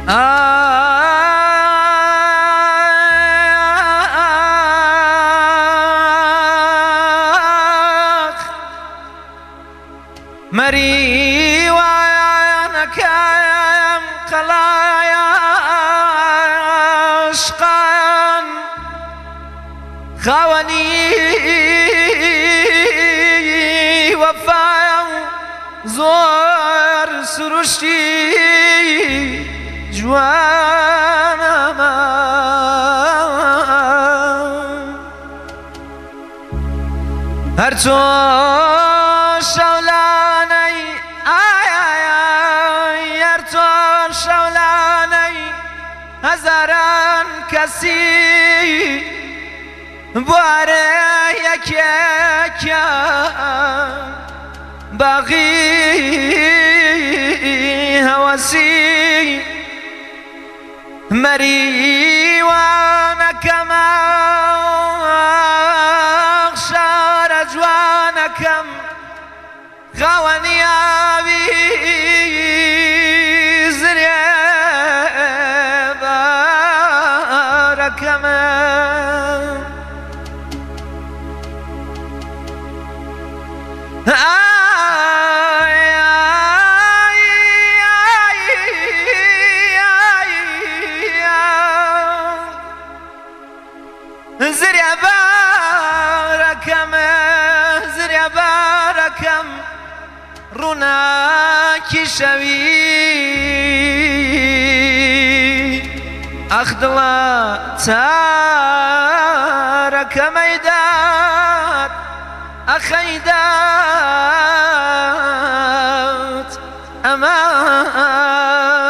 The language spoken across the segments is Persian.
مری وانکایم قلایا عشقان خوانی وفایم زور سروشتی جوانم هر تو شولانی هر تو شولانی هزاران کسی باره یک یک باقی هوسی مری وانکم اخشار جوانکم خوانی آبی زریه بارکم زریه بارکم زریه بارکم روناکی شوی اخدلا تارکم ایداد اخیداد امان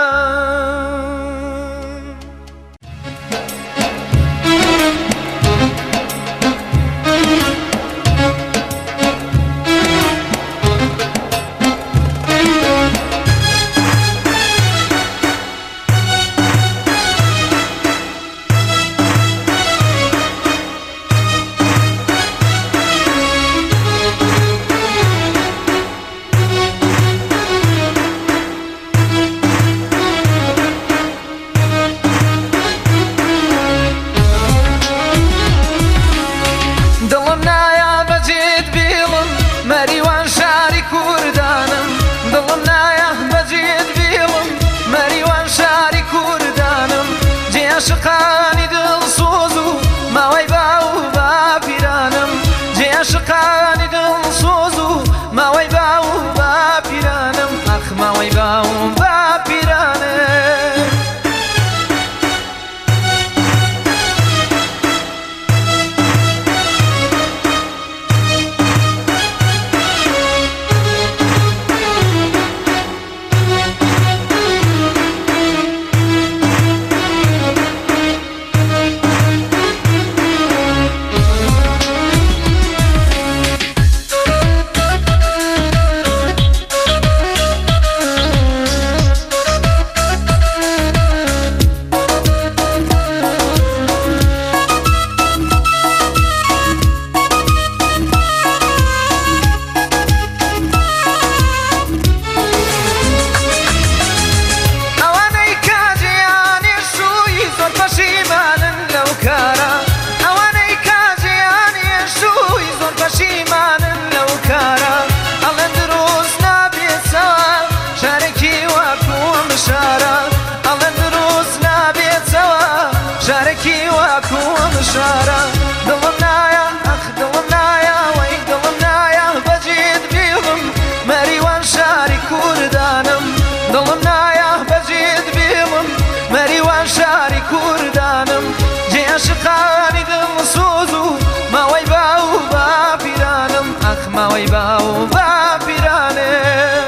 عاشقانی دڵسۆز و ماوەی باو باپیرانم جێ عاشقانی دڵسۆز و ماوەی باو باپیرانم ئەخ ماوەی باو باپیرانم شارە دڵم نایە ئەخ دڵم نایە وەی دڵم نایە بەجێت بیڵم مەریوان شاری کوردانم دڵم نایە بەجێت بیڵم مەریوان شاری کوردانم جێ عاشقانی دڵسۆز و ماوەی باو باپیرانم ئەخ ماوەی باو باپیرانم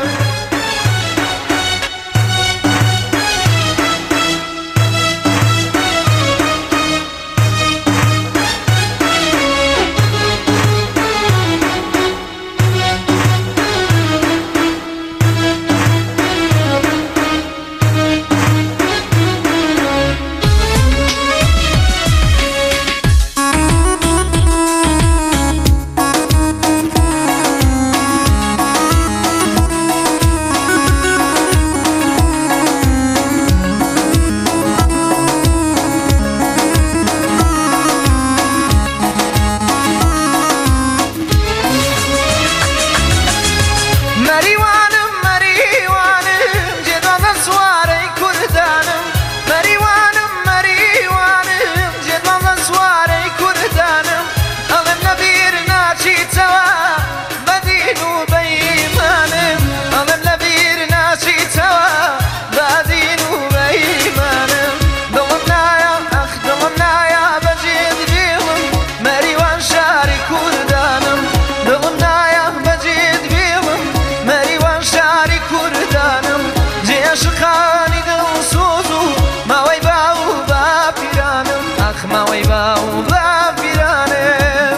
مەریوانم مەریوانم جێدوانە سوارەی کوردانم مەریوانم مەریوانم جێدوانە سوارەی کوردانم ئەڵێم لەبیر ناچیتەوە بەدین و بەیمانم ئەڵێم لەبیر ناچیتەوە بەدین و بەیمانم دڵم نایە ئەخ دڵم نایە بەجێت بێڵم مەریوان شاری کوردانم دڵم نایە بەجێت بێڵم مەریوان شاری کوردانم جێشقانی دڵسۆز و ماوەی باو و باپیرانم ئەخ ماوەی باو و باپیرانم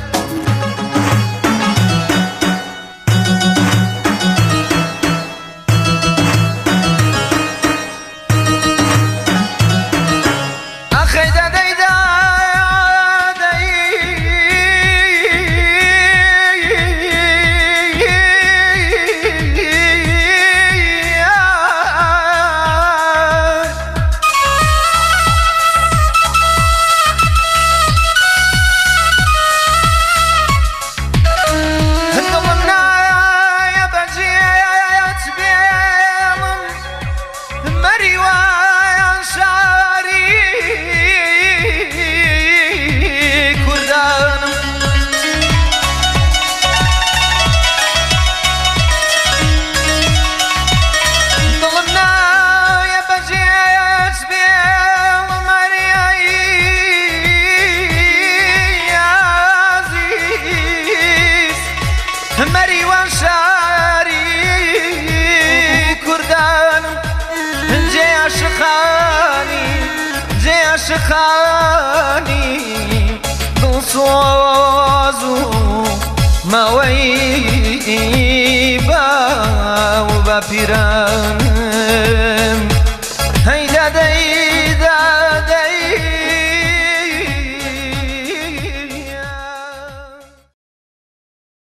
ئەخەی دەدەیدا مەریوان شاری کوردانم دڵم نایە بەجێت بێڵم مەریای عەزیز مەریوان شاری کوردانم جێعاشقانی دڵسۆز و ماوەی باو و باپیرانم